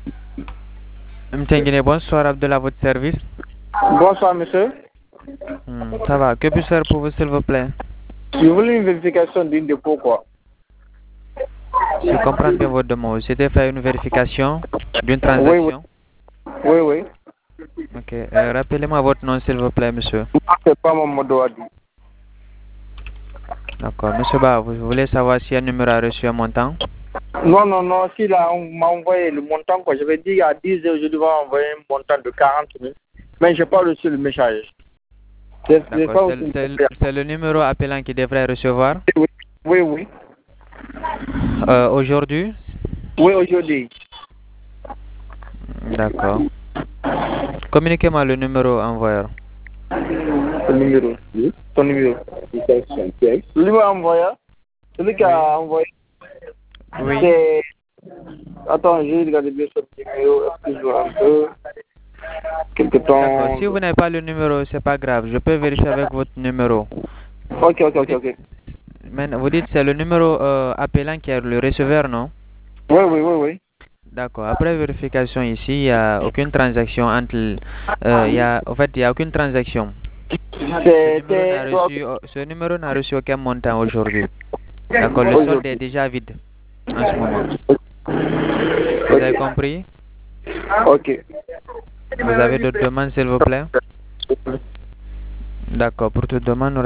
Mtengine, bonsoir Abdullah, à votre service. Bonsoir, monsieur. Ça va, que puis-je faire pour vous, s'il vous plaît? Je voulais une vérification d'une dépôt, quoi. Je comprends bien votre demande. C'était faire une vérification d'une transaction. Oui, oui. Ok, rappelez-moi votre nom, s'il vous plaît, monsieur. C'est pas mon mot dit. D'accord, monsieur Ba, vous voulez savoir si un numéro a reçu un montant? Non, si là, on m'a envoyé le montant, quoi. Je vais dire à 10 heures, je dois envoyer un montant de 40 000. Mais je n'ai pas reçu le message. D'accord, c'est le numéro appelant qui devrait recevoir. Oui. Aujourd'hui? Oui, aujourd'hui. D'accord. Communiquez-moi le numéro envoyeur. Le numéro. Oui. Ton numéro. Le numéro envoyeur. Celui qui a envoyé. Oui. C'est... Attends, j'ai regardé bien ce numéro. Est-ce que je vois un peu? Quelque temps. D'accord, si vous n'avez pas le numéro, c'est pas grave. Je peux vérifier avec votre numéro. Ok. Mais vous dites c'est le numéro appelant qui est le receveur, non? Oui. D'accord. Après vérification ici, il n'y a aucune transaction entre... en fait, il n'y a aucune transaction. Ce numéro n'a reçu aucun montant aujourd'hui. D'accord, le solde est déjà vide en ce moment. Vous avez compris? Ok. Vous avez d'autres demandes, s'il vous plaît? D'accord, pour toute demande,